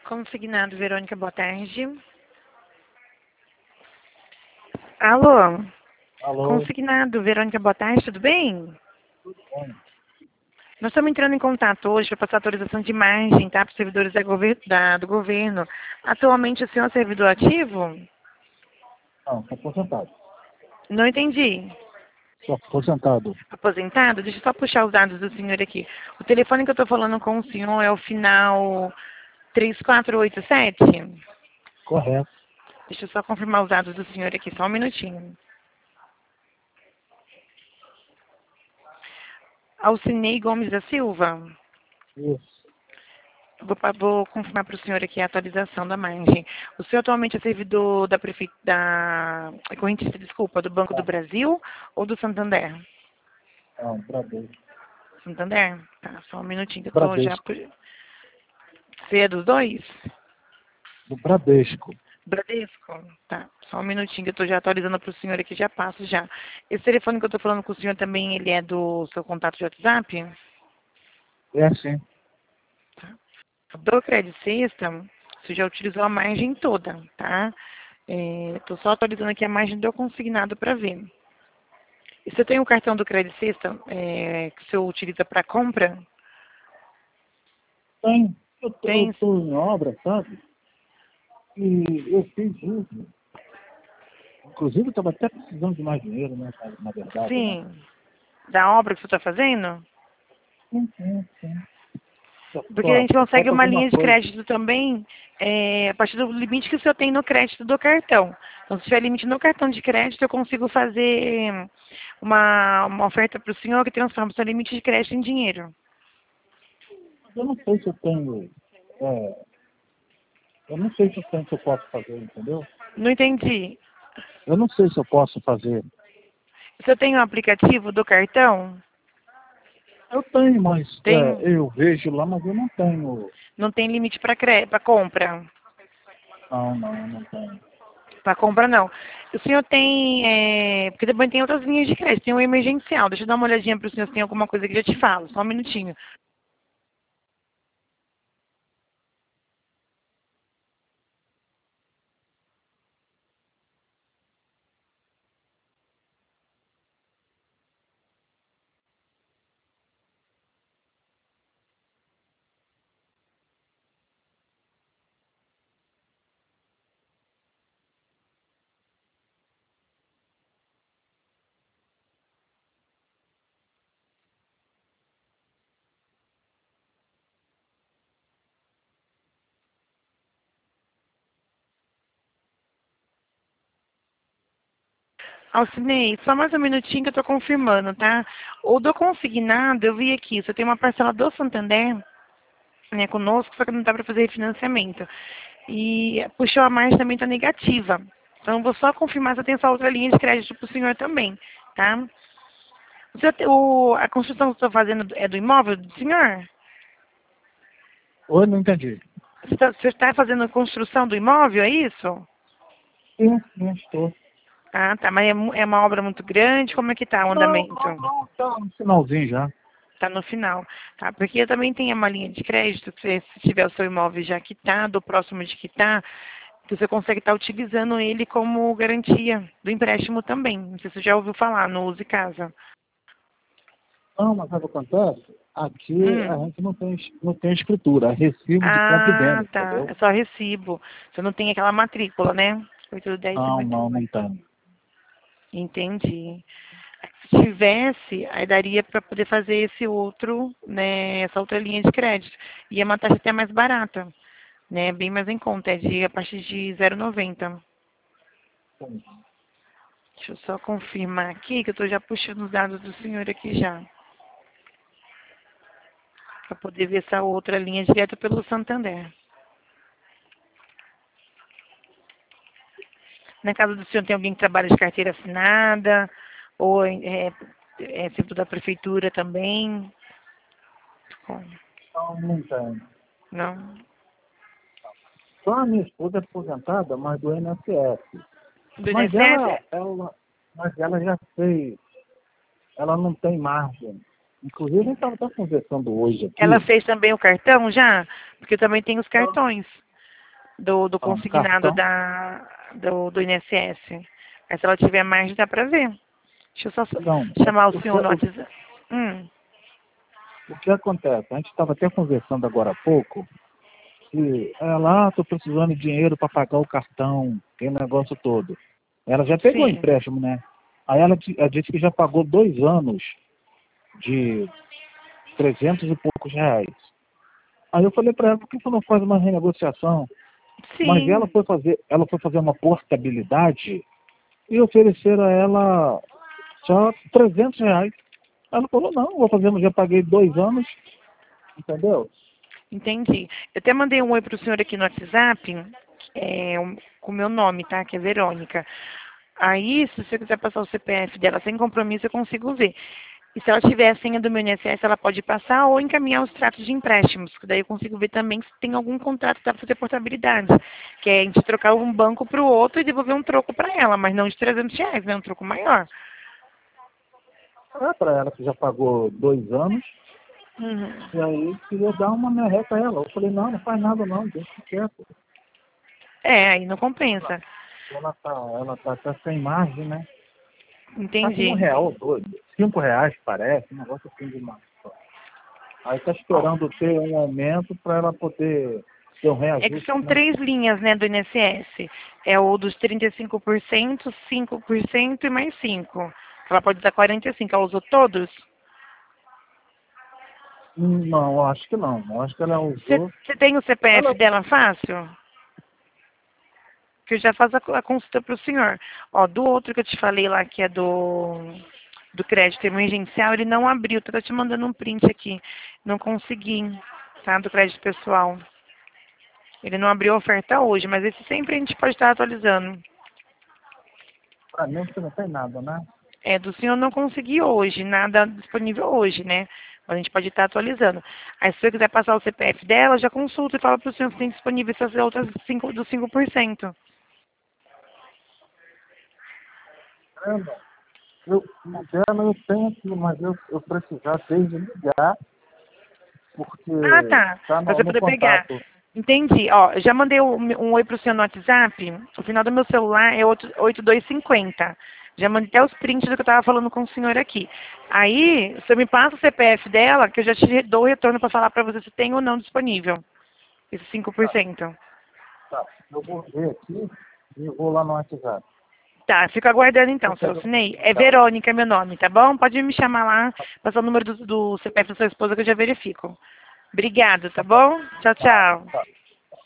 Consignado, Verônica, boa tarde. Alô? Alô, Consignado, Verônica, boa tarde, tudo bem? bom. Nós estamos entrando em contato hoje para passar autorização de imagem, tá? Para os servidores do governo. Atualmente o senhor é servidor ativo? Não, estou aposentado. Não entendi. Sou aposentado. Aposentado? Deixa eu só puxar os dados do senhor aqui. O telefone que eu estou falando com o senhor é o final 3487? Correto. Deixa eu só confirmar os dados do senhor aqui, só um minutinho. Alcinei Gomes da Silva. Isso. Vou confirmar para o senhor aqui a atualização da margem. O senhor atualmente é servidor da correntista, desculpa, do Banco do Tá. Brasil ou do Santander? Não, Bradesco. Santander? Tá, só um minutinho que eu estou já... Bradesco. Você é dos dois? Do Bradesco. Bradesco? Tá, só um minutinho que eu estou já atualizando para o senhor aqui, já passo já. Esse telefone que eu estou falando com o senhor também, ele é do seu contato de WhatsApp? É assim. Do Credit System, você já utilizou a margem toda, tá? Estou só atualizando aqui a margem do consignado para ver. E você tem o cartão do Credit System que o senhor utiliza para compra? Tem. Eu Tem? estou em obra, sabe? E eu fiz uso. Inclusive, eu estava até precisando de mais dinheiro, né? Na verdade, né? Sim. Da obra que você está fazendo? Sim. Porque a gente Só consegue falta uma alguma linha de coisa. crédito também a partir do limite que o senhor tem no crédito do cartão. Então, se tiver limite no cartão de crédito, eu consigo fazer uma oferta para o senhor que transforma o seu limite de crédito em dinheiro. Eu não sei se eu tenho... é, eu não sei se eu tenho, se eu posso fazer, entendeu? Não entendi. Eu não sei se eu posso fazer. O senhor tem um aplicativo do cartão? Eu tenho, mas Tem, eu vejo lá, mas eu não tenho. não tem limite para compra? Não tenho. Para compra, não. O senhor tem... porque também tem outras linhas de crédito. Tem um emergencial. Deixa eu dar uma olhadinha para o senhor se tem alguma coisa que eu já te falo. Só um minutinho. Alcinei, só mais um minutinho que eu estou confirmando, tá? O do consignado, eu vi aqui, você tem uma parcela do Santander, né, conosco, só que não dá para fazer refinanciamento. E puxou a margem também está negativa. Então, vou só confirmar se eu tenho essa outra linha de crédito para o senhor também, tá? A construção que eu estou fazendo é do imóvel do senhor? Oi, não entendi. Você está fazendo construção do imóvel, é isso? Sim, estou. Ah, tá, mas é uma obra muito grande, como é que tá o andamento? Não, tá no finalzinho já. Tá no final, tá? Porque eu também tenho uma linha de crédito, que se tiver o seu imóvel já quitado, ou próximo de quitar, que você consegue estar utilizando ele como garantia do empréstimo também. Não sei se você já ouviu falar no Use Casa. Não, mas sabe o que acontece? Aqui a Hum. gente não tem escritura, é recibo de compra e Ah, venda, tá. entendeu? É só recibo. Você não tem aquela matrícula, né? 810, Não tem. entendi. Se tivesse, aí daria para poder fazer esse outro, né, essa outra linha de crédito. E é uma taxa até mais barata, né, bem mais em conta, é a partir de 0,90. Deixa eu só confirmar aqui, que eu estou já puxando os dados do senhor aqui já. Para poder ver essa outra linha direta pelo Santander. Na casa do senhor tem alguém que trabalha de carteira assinada? Ou é tipo da prefeitura também? Bom, Não tem. não? Só a minha esposa é aposentada, mas do INSS. Do Mas INSS? ela já fez, ela não tem margem. Inclusive, a gente estava até conversando hoje Ela aqui. fez também o cartão já? Porque também tem os cartões. do Ah, um consignado cartão? do INSS. Aí se ela tiver mais, dá pra ver. Deixa eu só Não. chamar o O que, senhor no WhatsApp. Hum, o que acontece? A gente estava até conversando agora há pouco, que ela, tô precisando de dinheiro para pagar o cartão, aquele negócio todo. Ela já pegou o sim. empréstimo, né? Aí ela disse que já pagou 2 anos de 300 e poucos reais. Aí eu falei para ela, por que você não faz uma renegociação? Mas Sim, ela foi fazer uma portabilidade e ofereceram a ela só 300 reais. Ela falou, não, vou fazer, já paguei 2 anos, entendeu? entendi. Eu até mandei um oi pro senhor aqui no WhatsApp, com o meu nome, tá? Que é Verônica. Aí, se você quiser passar o CPF dela sem compromisso, eu consigo ver. E se ela tiver a senha do meu INSS, ela pode passar ou encaminhar os tratos de empréstimos, que daí eu consigo ver também se tem algum contrato para fazer portabilidade. Que é a gente trocar um banco para o outro e devolver um troco para ela, mas não de 300 reais, né? Um troco maior. É para ela que já pagou 2 anos, Uhum. e aí queria dar uma merreca a ela. Eu falei, não, não faz nada não, deixa quieto. É, aí não compensa. Ela tá até sem margem, né? Tá com Entendi. R$ 1, 5 reais, parece, um negócio assim de margem. Aí tá Ó, esperando ter um aumento para ela poder ter um é que reajuste, são né? 3 linhas, né, do INSS. É o dos 35%, 5% e mais 5. Ela pode usar 45%. Ela usou todos? Não, acho que não. Eu acho que ela usou. Você tem o CPF Ela, dela fácil? Que eu já faço a consulta para o senhor. Ó, do outro que eu te falei lá, que é do crédito emergencial, ele não abriu. Tô te mandando um print aqui. Não consegui, tá? Do crédito pessoal. Ele não abriu a oferta hoje, mas esse sempre a gente pode estar atualizando. pra mim, você não tem nada, né? É, do senhor não consegui hoje, nada disponível hoje, né? Mas a gente pode estar atualizando. Aí se você quiser passar o CPF dela, já consulta e fala para o senhor se tem disponível essas outras 5, dos 5%. Caramba, eu tenho aqui, mas eu precisar desde ligar, porque Ah, tá. tá Pra você no poder pegar. contato. Entendi. Ó, eu já mandei um oi pro senhor no WhatsApp. O final do meu celular é 8250. Já mandei até os prints do que eu tava falando com o senhor aqui. Aí, você me passa o CPF dela, que eu já te dou o retorno para falar para você se tem ou não disponível. Esse 5%. Tá, eu vou ver aqui e vou lá no WhatsApp. Tá, fico aguardando então, seu Você- Alcinei. É Tá, Verônica meu nome, tá bom? Pode me chamar lá, passar o número do CPF da sua esposa que eu já verifico. Obrigado, tá bom? Tchau, tá, tchau. tá.